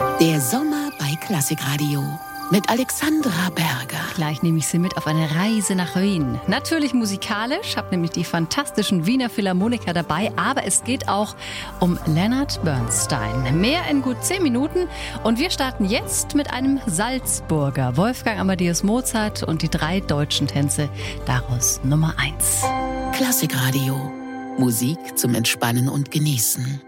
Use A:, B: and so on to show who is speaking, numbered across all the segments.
A: Der Sommer bei Klassikradio mit Alexandra Berger.
B: Gleich nehme ich Sie mit auf eine Reise nach Wien. Natürlich musikalisch, habe nämlich die fantastischen Wiener Philharmoniker dabei, aber es geht auch um Leonard Bernstein. Mehr in gut 10 Minuten und wir starten jetzt mit einem Salzburger, Wolfgang Amadeus Mozart und die 3 deutschen Tänze, daraus Nummer 1.
A: Klassikradio, Musik zum Entspannen und Genießen.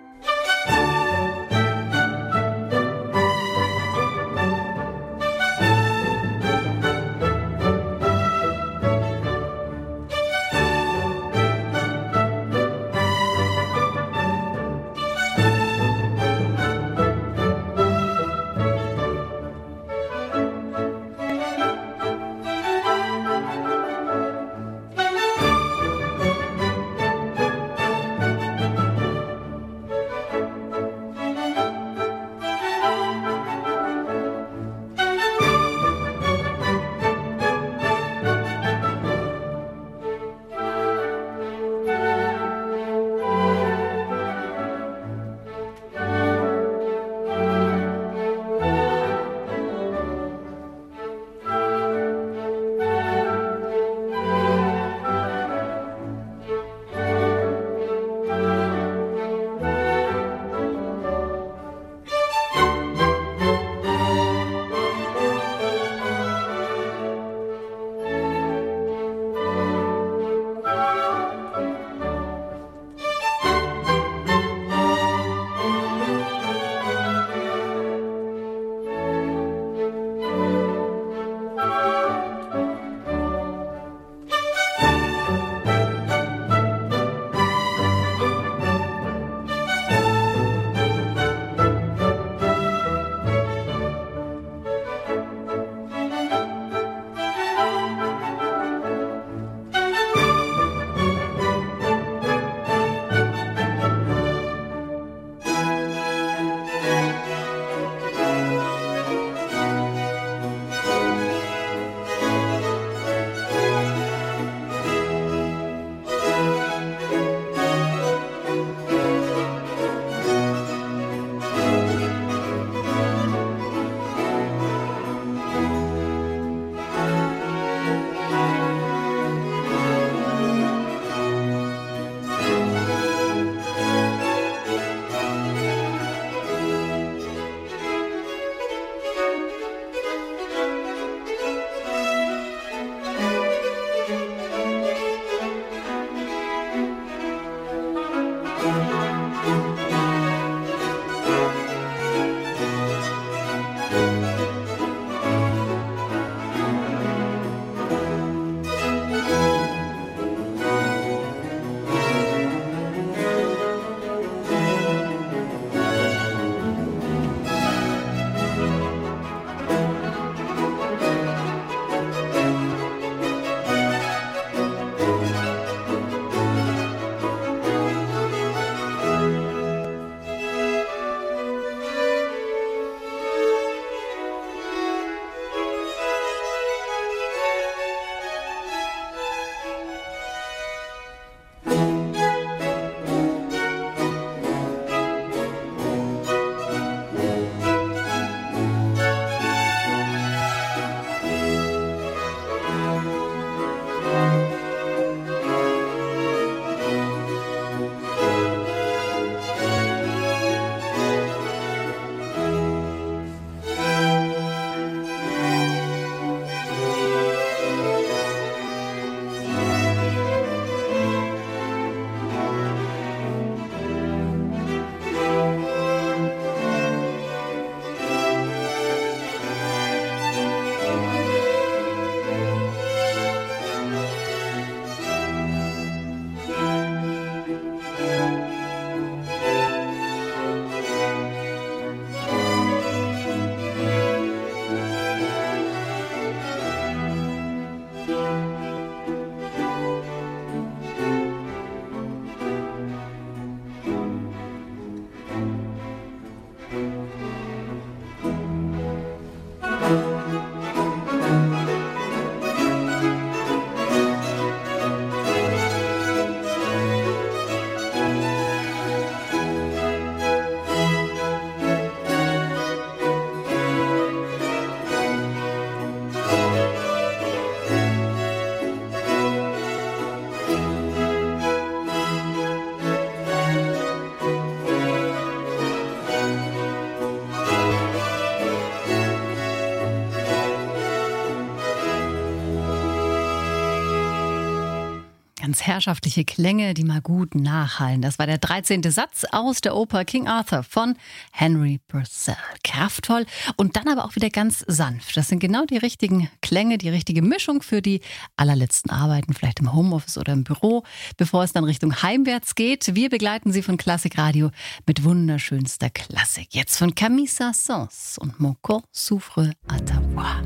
B: ganz herrschaftliche Klänge, die mal gut nachhallen. Das war der 13. Satz aus der Oper King Arthur von Henry Purcell. Kraftvoll und dann aber auch wieder ganz sanft. Das sind genau die richtigen Klänge, die richtige Mischung für die allerletzten Arbeiten, vielleicht im Homeoffice oder im Büro, bevor es dann Richtung heimwärts geht. Wir begleiten Sie von Klassikradio mit wunderschönster Klassik. Jetzt von Camille Saint-Saëns und Mon corps souffre à ta voix.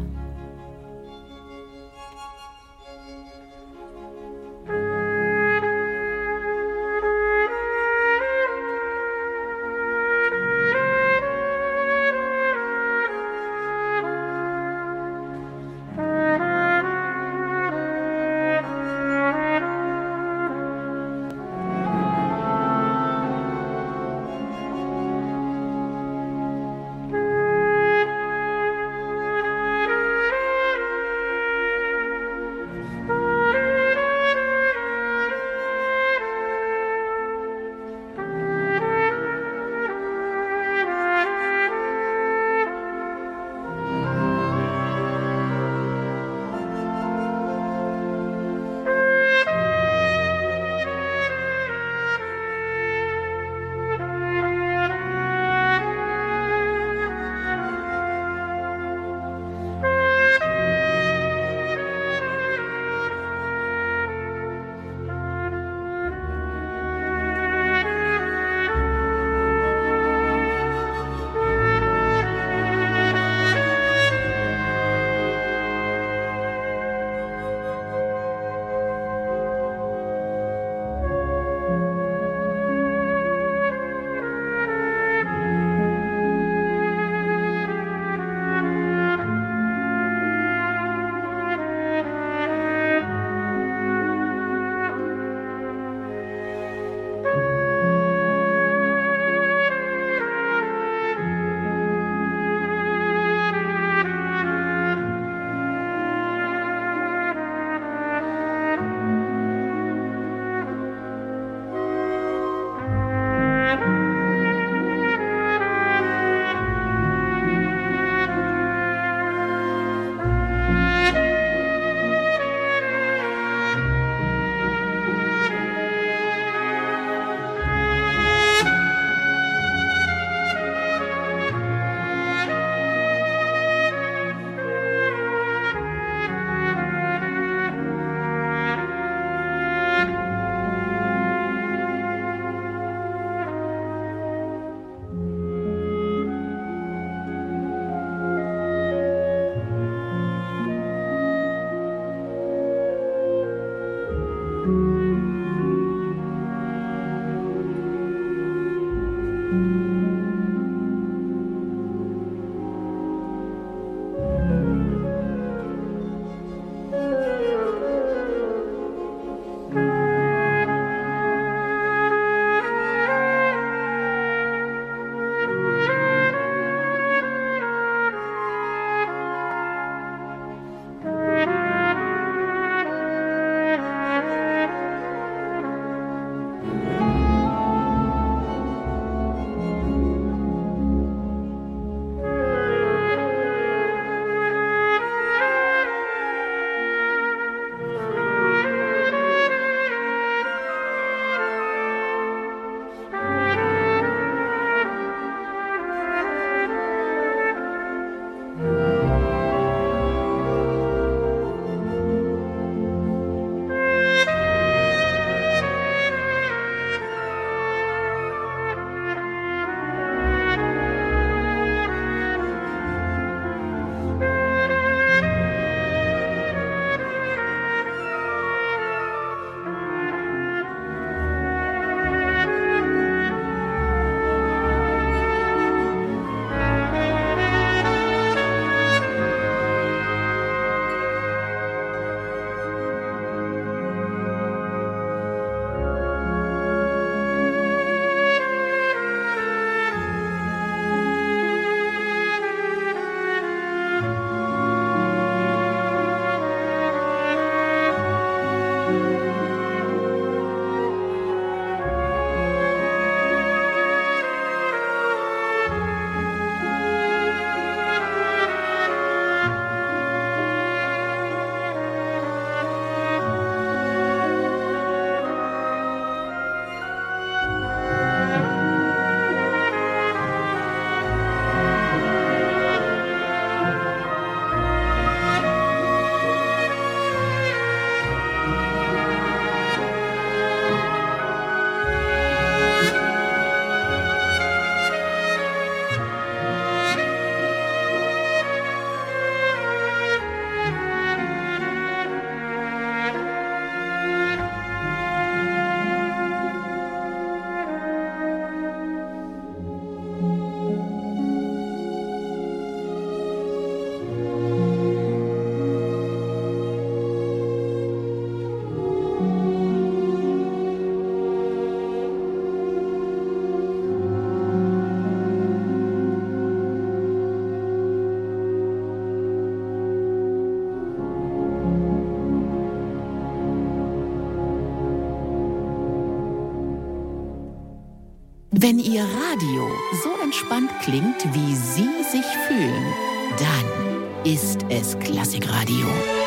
A: Wenn Ihr Radio so entspannt klingt, wie Sie sich fühlen, dann ist es Klassikradio.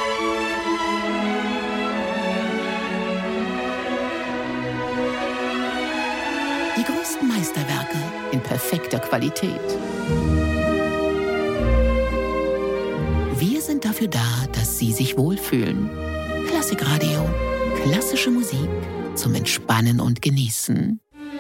A: Die größten Meisterwerke in perfekter Qualität. Wir sind dafür da, dass Sie sich wohlfühlen. Klassikradio. Klassische Musik zum Entspannen und Genießen.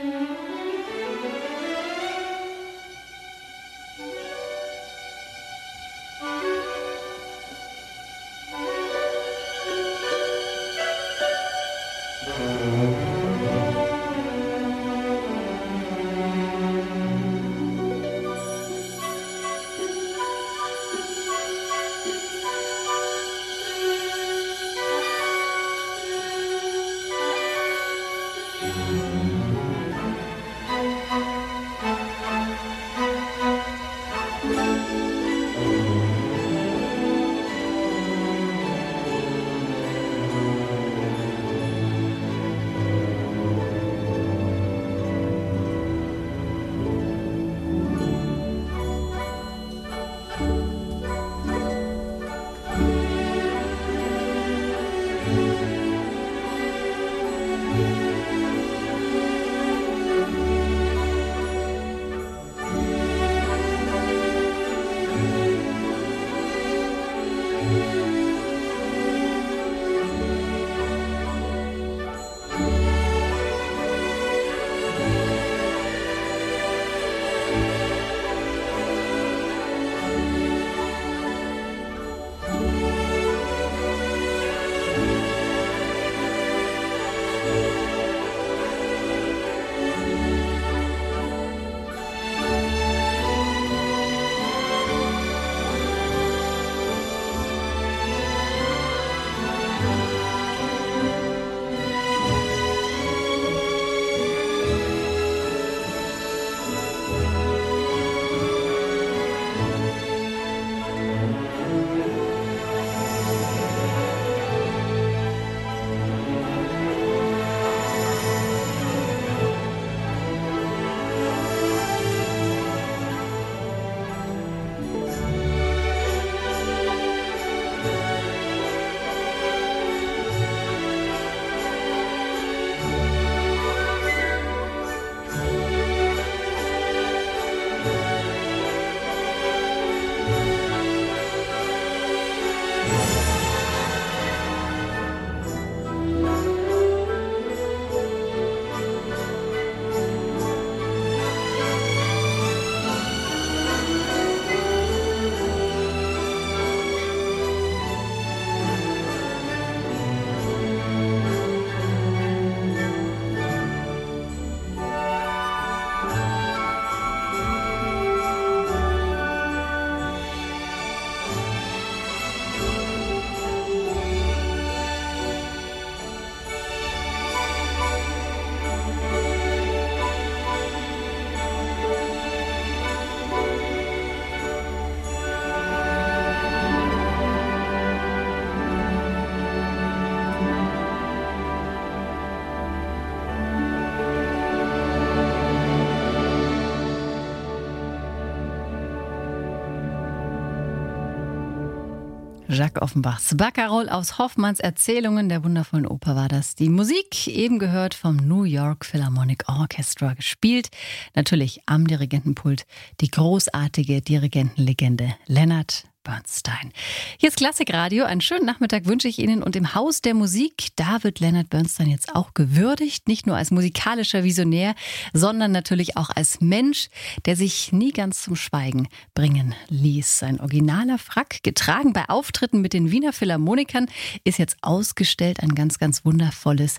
B: Jacques Offenbachs Barcarolle aus Hoffmanns Erzählungen der wundervollen Oper war das. Die Musik eben gehört vom New York Philharmonic Orchestra gespielt. Natürlich am Dirigentenpult die großartige Dirigentenlegende Leonard Bernstein. Hier ist Klassikradio. Einen schönen Nachmittag wünsche ich Ihnen. Und im Haus der Musik, da wird Leonard Bernstein jetzt auch gewürdigt. Nicht nur als musikalischer Visionär, sondern natürlich auch als Mensch, der sich nie ganz zum Schweigen bringen ließ. Sein originaler Frack, getragen bei Auftritten mit den Wiener Philharmonikern, ist jetzt ausgestellt. Ein ganz, ganz wundervolles,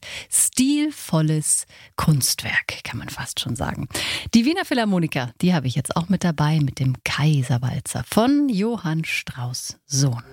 B: stilvolles Kunstwerk, kann man fast schon sagen. Die Wiener Philharmoniker, die habe ich jetzt auch mit dabei, mit dem Kaiserwalzer von Johann Strauss Sohn.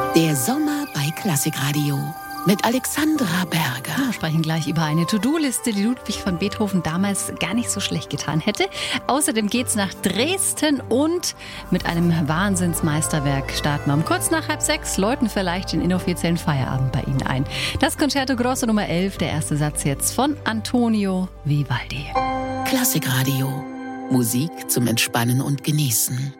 A: Der Sommer bei Klassikradio mit Alexandra Berger.
B: Wir sprechen gleich über eine To-Do-Liste, die Ludwig van Beethoven damals gar nicht so schlecht getan hätte. Außerdem geht's nach Dresden und mit einem Wahnsinnsmeisterwerk starten wir um kurz nach 5:30, läuten vielleicht den inoffiziellen Feierabend bei Ihnen ein. Das Concerto Grosso Nummer 11, der erste Satz jetzt von Antonio Vivaldi.
A: Klassikradio. Musik zum Entspannen und Genießen.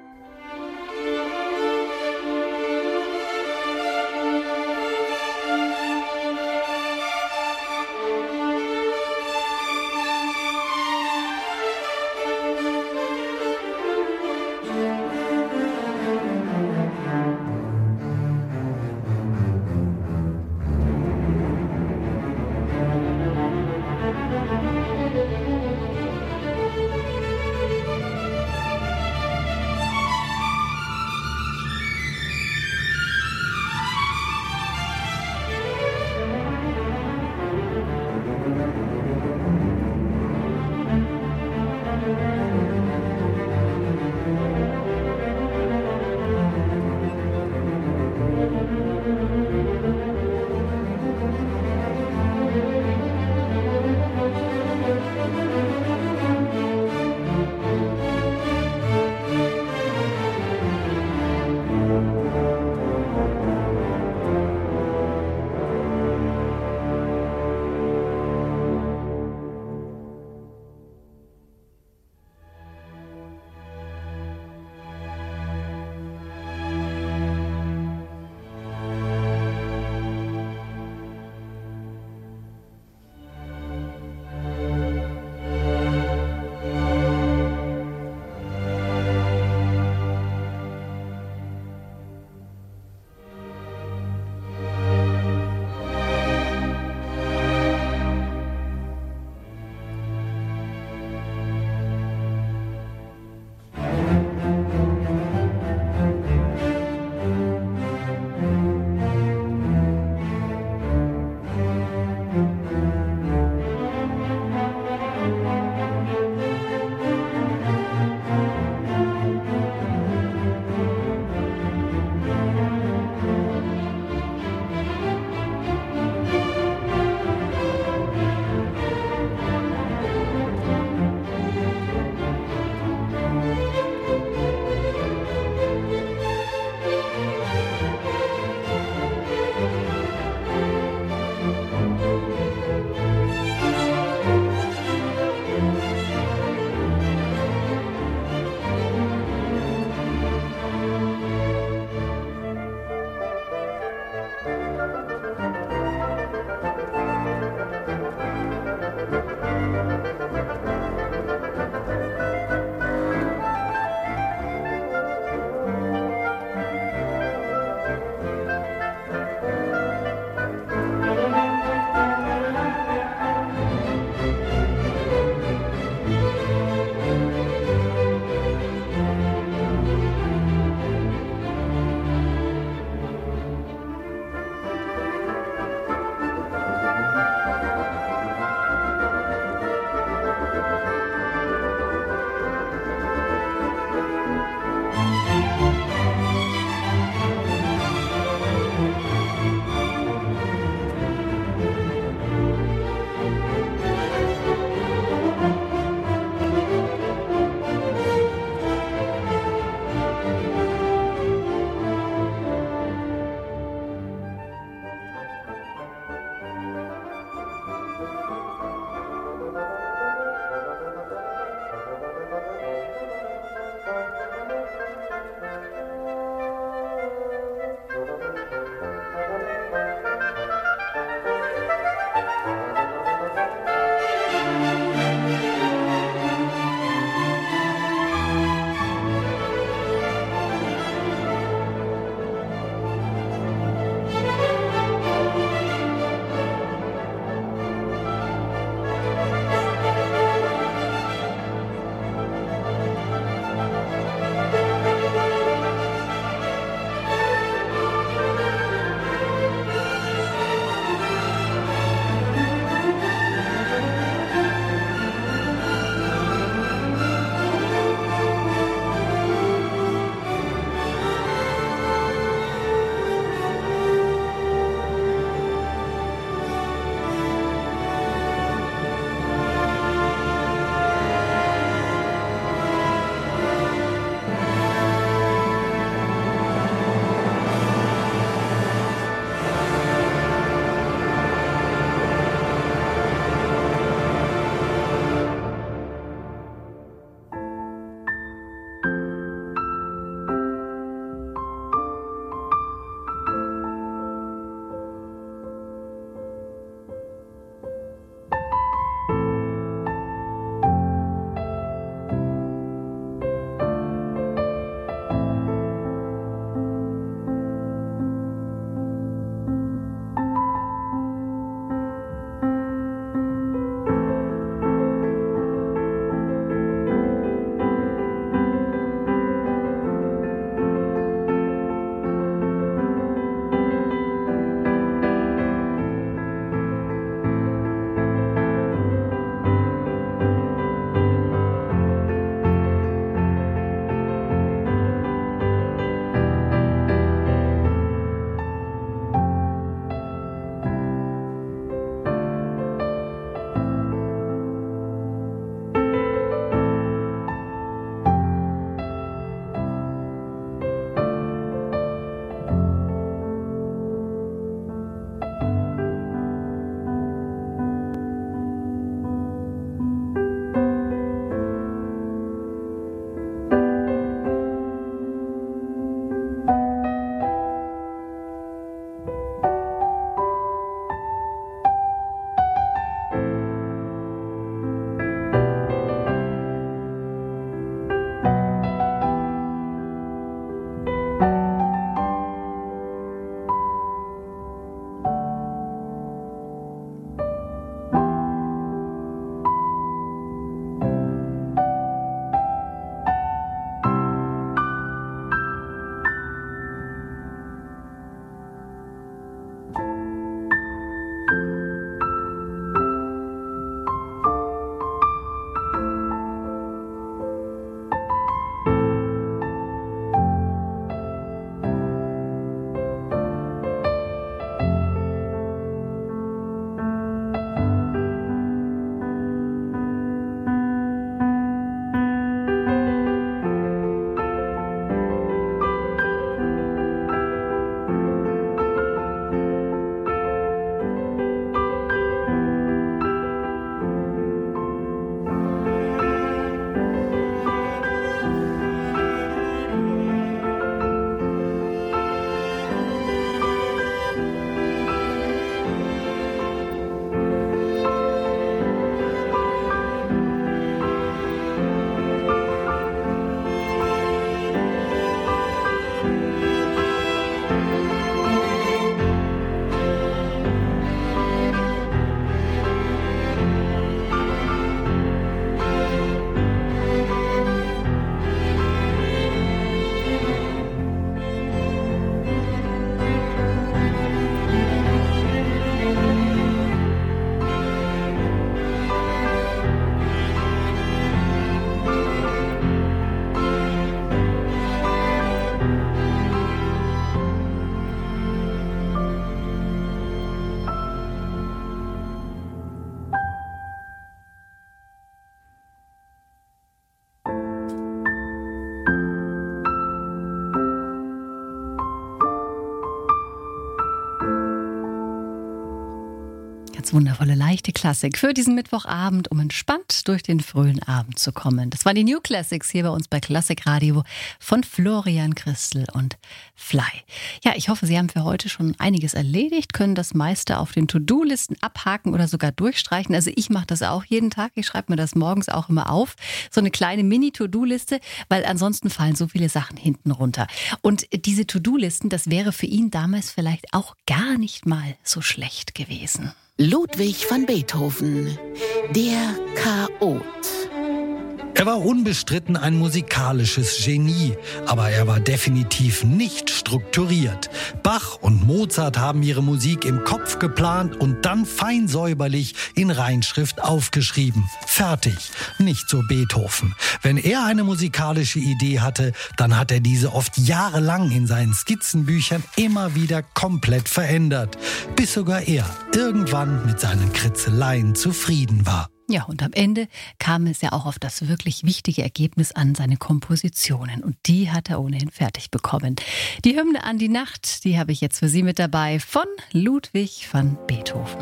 B: Ganz wundervolle, leichte Klassik für diesen Mittwochabend, um entspannt durch den frühen Abend zu kommen. Das waren die New Classics hier bei uns bei Klassik Radio von Florian Christel und Fly. Ja, ich hoffe, Sie haben für heute schon einiges erledigt, können das meiste auf den To-Do-Listen abhaken oder sogar durchstreichen. Also ich mache das auch jeden Tag. Ich schreibe mir das morgens auch immer auf. So eine kleine Mini-To-Do-Liste, weil ansonsten fallen so viele Sachen hinten runter. Und diese To-Do-Listen, das wäre für ihn damals vielleicht auch gar nicht mal so schlecht gewesen.
A: Ludwig van Beethoven, der Chaot.
C: Er war unbestritten ein musikalisches Genie, aber er war definitiv nicht strukturiert. Bach und Mozart haben ihre Musik im Kopf geplant und dann fein säuberlich in Reinschrift aufgeschrieben. Fertig. Nicht so Beethoven. Wenn er eine musikalische Idee hatte, dann hat er diese oft jahrelang in seinen Skizzenbüchern immer wieder komplett verändert, bis sogar er irgendwann mit seinen Kritzeleien zufrieden war.
B: Ja, und am Ende kam es ja auch auf das wirklich wichtige Ergebnis an, seine Kompositionen. Und die hat er ohnehin fertig bekommen. Die Hymne an die Nacht, die habe ich jetzt für Sie mit dabei von Ludwig van Beethoven.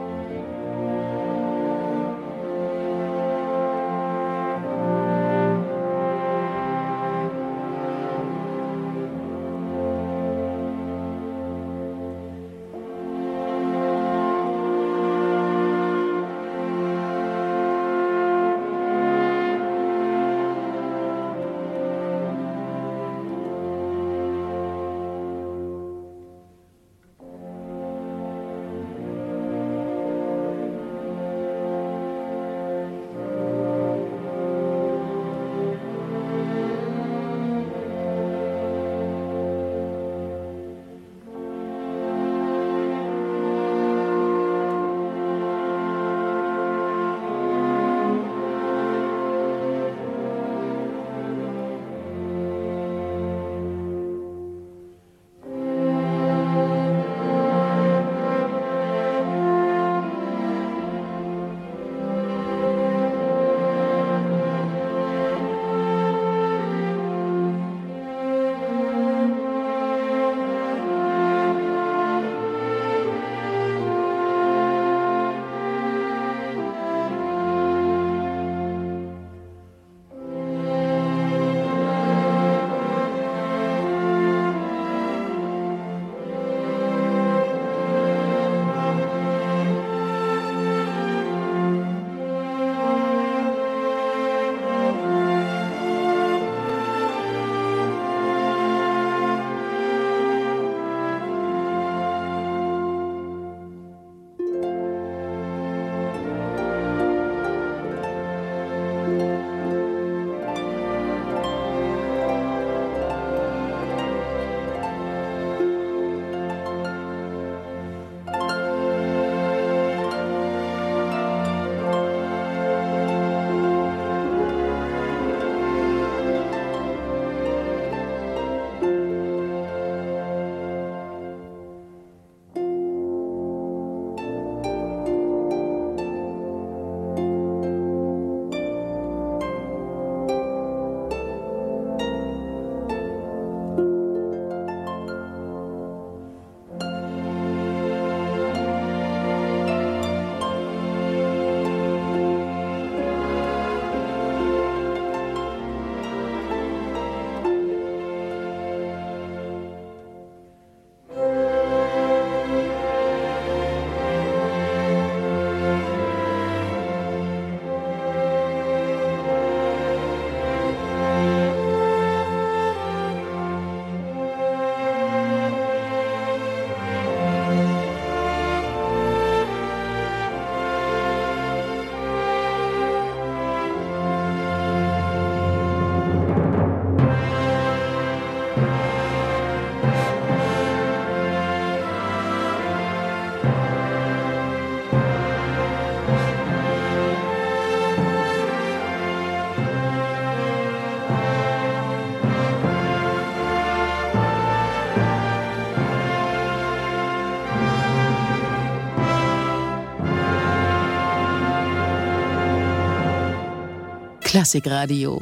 A: Klassikradio.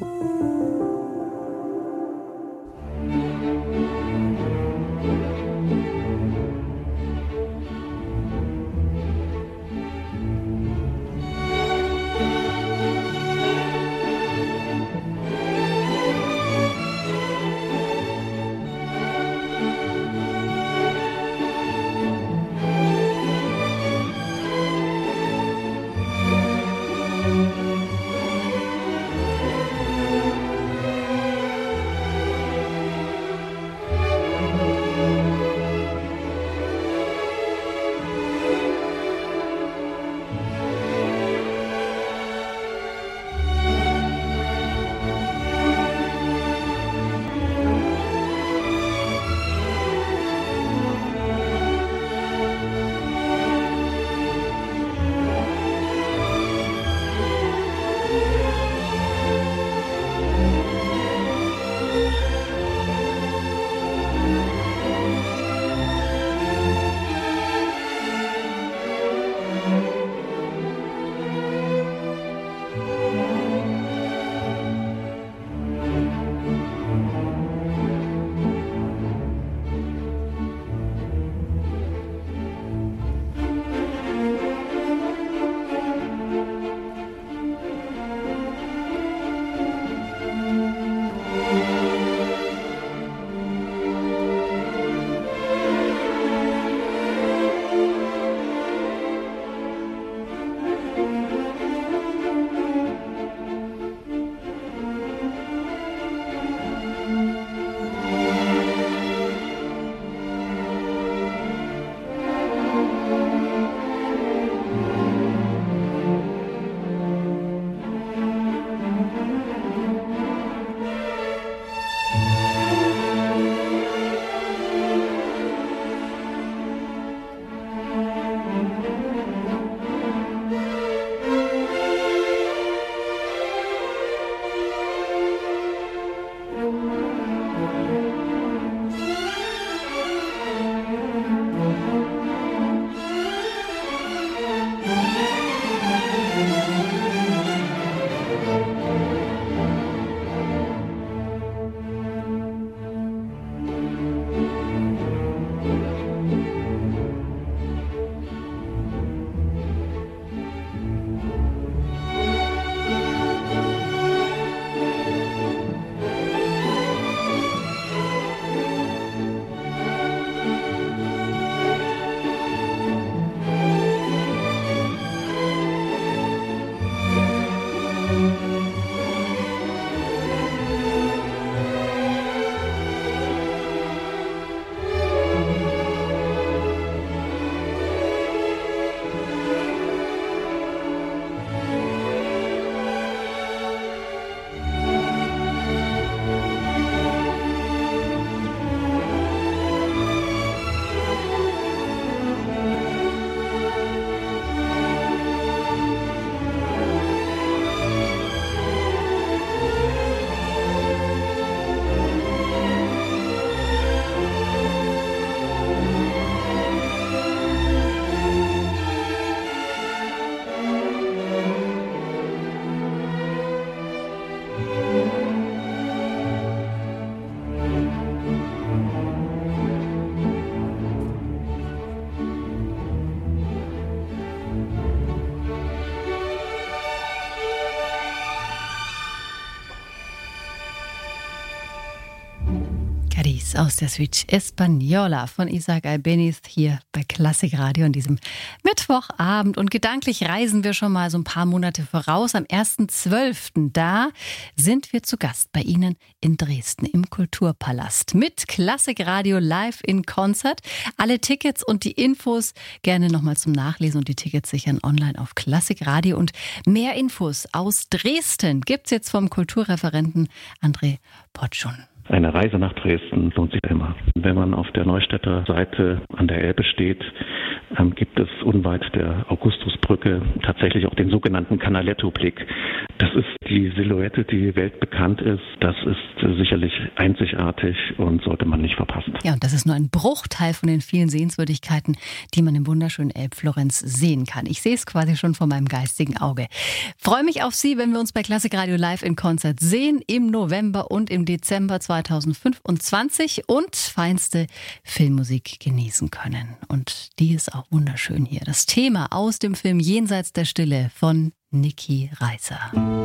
B: Cadiz aus der Suite Española von Isaac Albéniz hier bei Klassikradio an diesem Mittwochabend. Und gedanklich reisen wir schon mal so ein paar Monate voraus. Am 1.12. da sind wir zu Gast bei Ihnen in Dresden im Kulturpalast mit Klassikradio live in Konzert. Alle Tickets und die Infos gerne nochmal zum Nachlesen und die Tickets sichern online auf Klassikradio. Und mehr Infos aus Dresden gibt's jetzt vom Kulturreferenten André Potschun.
D: Eine Reise nach Dresden lohnt sich immer. Wenn man auf der Neustädter Seite an der Elbe steht, gibt es unweit der Augustusbrücke tatsächlich auch den sogenannten Canaletto-Blick. Das ist die Silhouette, die weltbekannt ist. Das ist sicherlich einzigartig und sollte man nicht verpassen.
B: Ja, und das ist nur ein Bruchteil von den vielen Sehenswürdigkeiten, die man im wunderschönen Elbflorenz sehen kann. Ich sehe es quasi schon vor meinem geistigen Auge. Freue mich auf Sie, wenn wir uns bei Klassikradio live in Konzert sehen im November und im Dezember 2025 und feinste Filmmusik genießen können. Und die ist auch wunderschön hier. Das Thema aus dem Film Jenseits der Stille von Niki Reiser.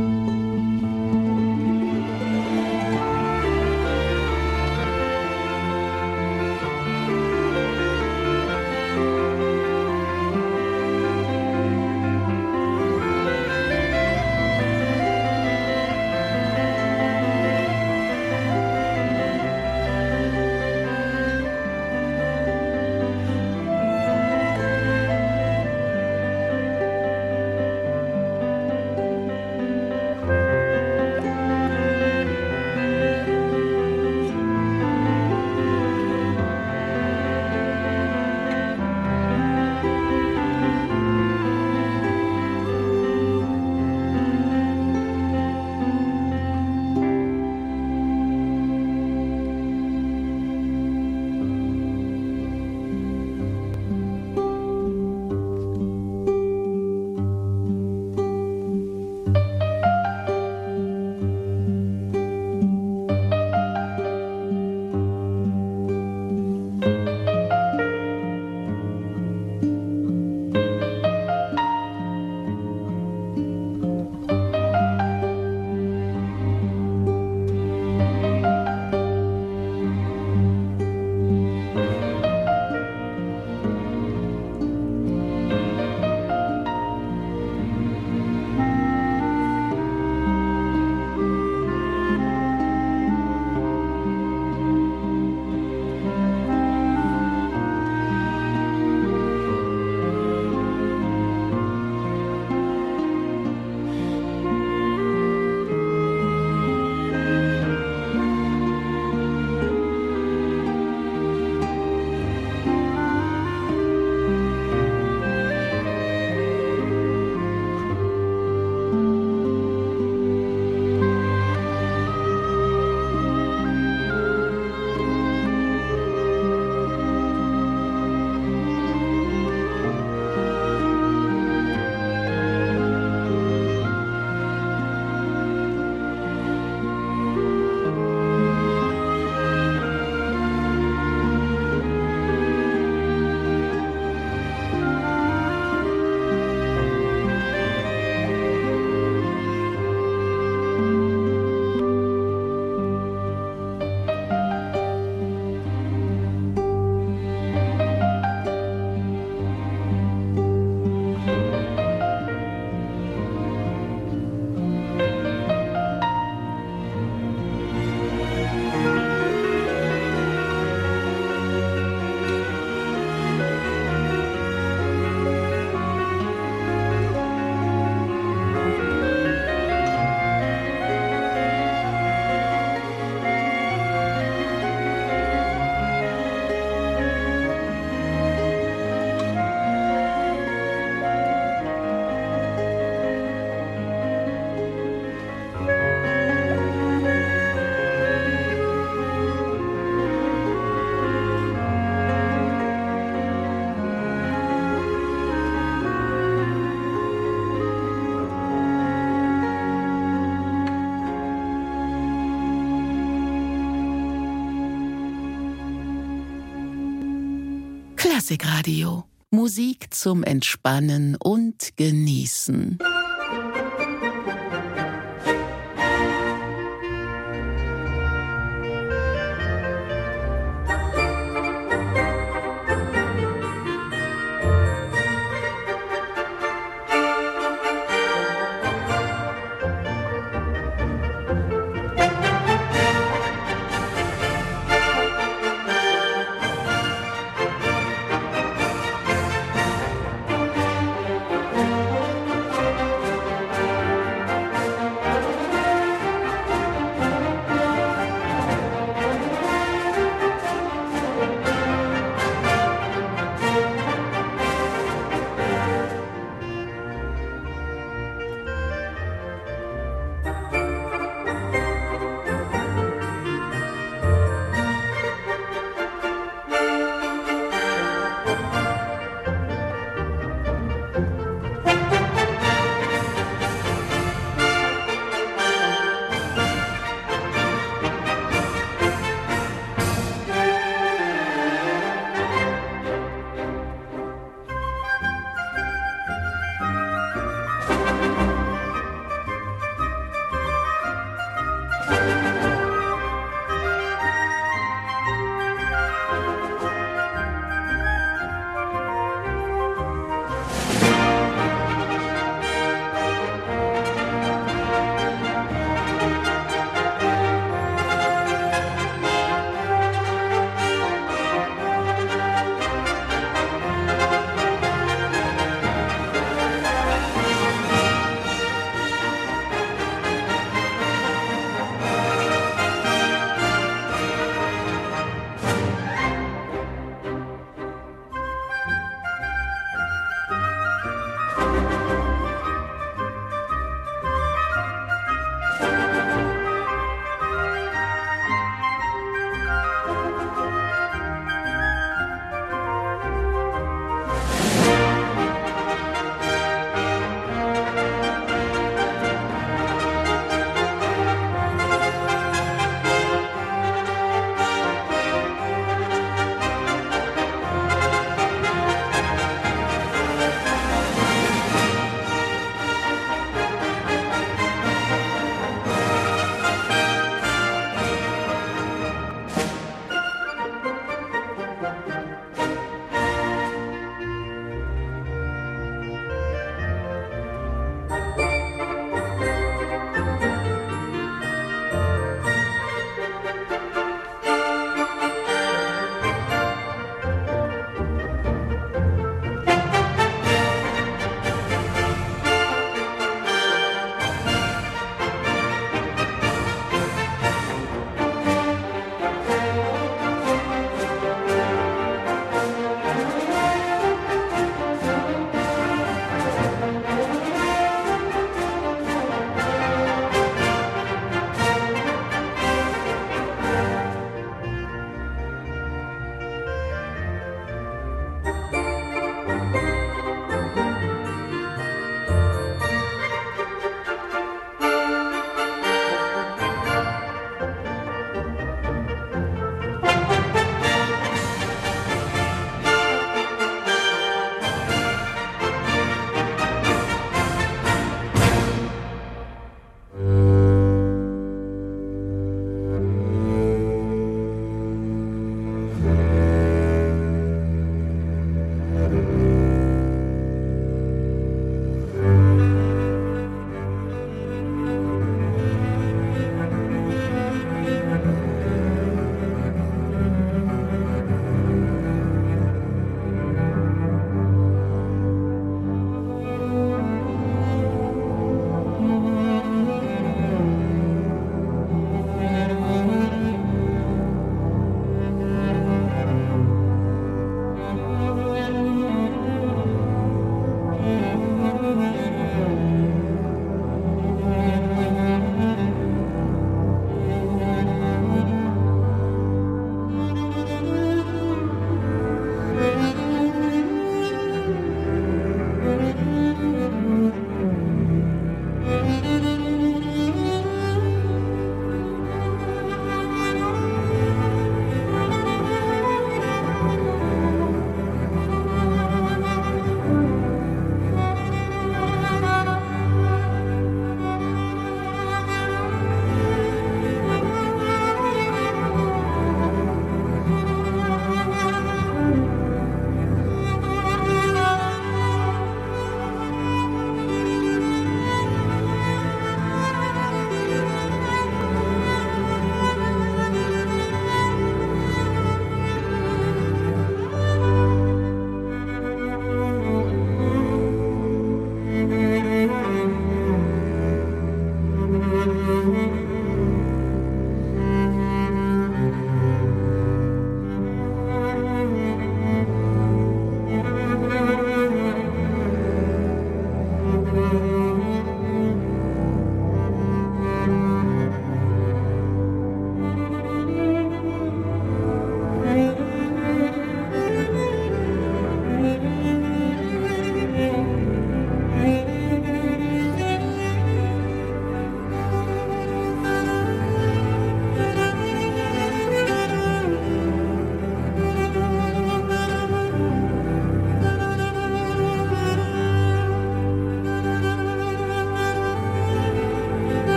A: Klassikradio. Musik zum Entspannen und Genießen.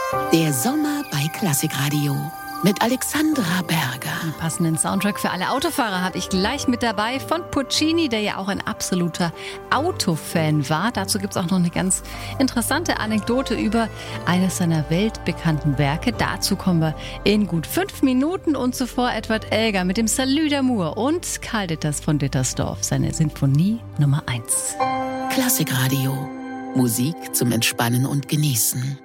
A: Der Sommer bei Klassikradio mit Alexandra Berger.
B: Einen passenden Soundtrack für alle Autofahrer habe ich gleich mit dabei von Puccini, der ja auch ein absoluter Autofan war. Dazu gibt es auch noch eine ganz interessante Anekdote über eines seiner weltbekannten Werke. Dazu kommen wir in gut 5 Minuten und zuvor Edward Elgar mit dem Salut d'Amour und Karl Ditters von Dittersdorf, seine Sinfonie Nummer 1.
A: Klassikradio. Musik zum Entspannen und Genießen.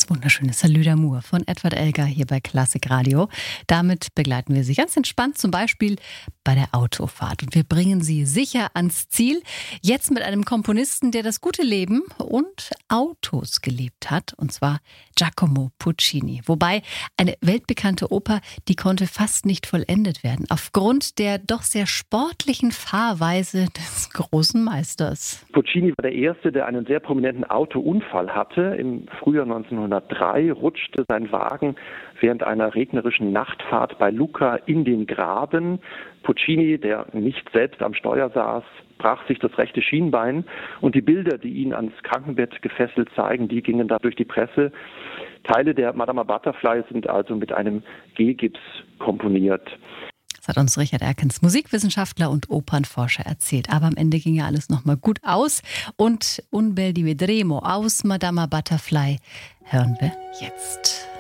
B: Das wunderschöne Salut d'amour von Edward Elgar hier bei Klassik Radio. Damit begleiten wir Sie ganz entspannt, zum Beispiel bei der Autofahrt. Und wir bringen Sie sicher ans Ziel. Jetzt mit einem Komponisten, der das gute Leben und Autos geliebt hat. Und zwar Giacomo Puccini. Wobei eine weltbekannte Oper, die konnte fast nicht vollendet werden. Aufgrund der doch sehr sportlichen Fahrweise des großen Meisters.
E: Puccini war der Erste, der einen sehr prominenten Autounfall hatte. Im Frühjahr 1903 rutschte sein Wagen während einer regnerischen Nachtfahrt bei Lucca in den Graben. Puccini, der nicht selbst am Steuer saß, brach sich das rechte Schienbein und die Bilder, die ihn ans Krankenbett gefesselt zeigen, die gingen da durch die Presse. Teile der Madama Butterfly sind also mit einem Gehgips komponiert.
B: Das hat uns Richard Erkens, Musikwissenschaftler und Opernforscher, erzählt. Aber am Ende ging ja alles nochmal gut aus. Und Un bel di vedremo aus Madama Butterfly hören wir jetzt.